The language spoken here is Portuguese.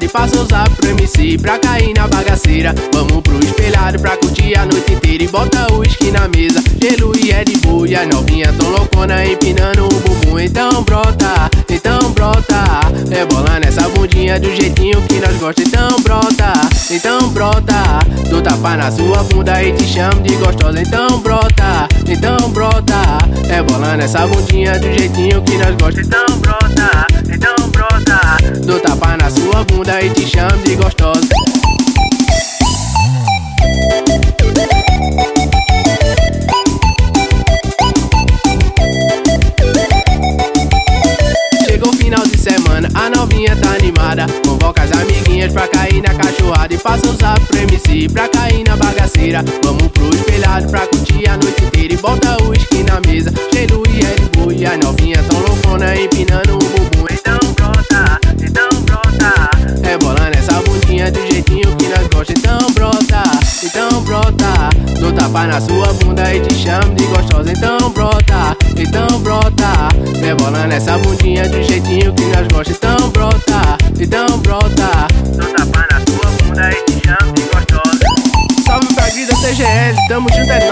cachorrada e passa o zap pro MC pra cair na bagaceira. Vamos pro espelhado pra curtir a noite inteira e bota o uísque na mesa, gelo e Red Bull. E as novinhas tão loucona empinando o bumbum. Então brota, rebola nessa bundinha do jeitinho que nós gosta. Então brota, dou tapa na sua bunda e te chamo de gostosa. Então brota, rebola nessa bundinha do jeitinho que nós gosta. Então brota, dou tapa na sua bunda e te chamo de gostosa. Final de semana, a novinha tá animada. Convoca as amiguinhas pra cair na cachorrada e passa o zap pro MC pra cair na bagaceira. Vamos pro espelhado pra curtir a noite inteira e bota o uísque na mesa, gelo e Red Bull. E as novinhas tão loucona empinando o bumbum. Então brota, rebola nessa bundinha do jeitinho que nós gosta. Então brota, dou tapa na sua bunda e te chamo de gostosa. Então brota, rebola nessa bundinha do jeitinho que nós gosta. Então brota, dou tapa na sua bunda e te chamo de gostosa. Salve pra vida CGL, tamo junto, é